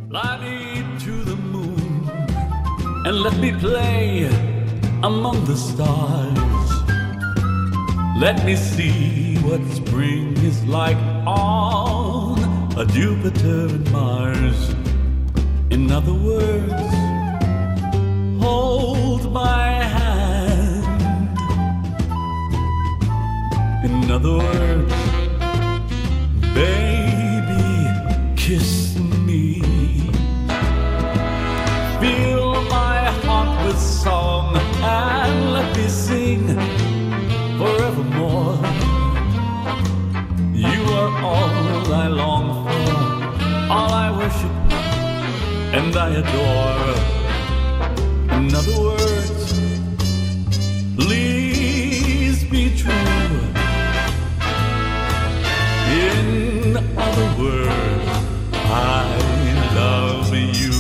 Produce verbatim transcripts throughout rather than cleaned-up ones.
Fly me to the moon and let me play among the stars. Let me see what spring is like on a Jupiter and Mars. In other words, hold my hand. In other words, baby, kiss me. Fill my heart with song and let me sing forevermore. You are all I long for, all I worship and I adore. In other words, please be true. In other words, I love you.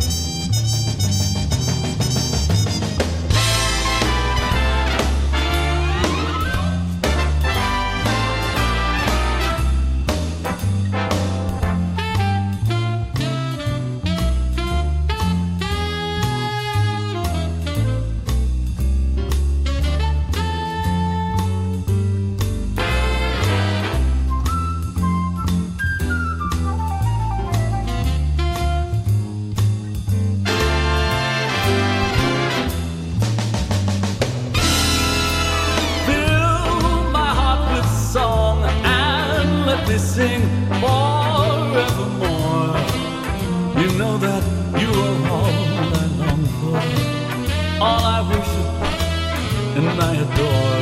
Sing forevermore. You know that you are all I long for, all I worship and I adore.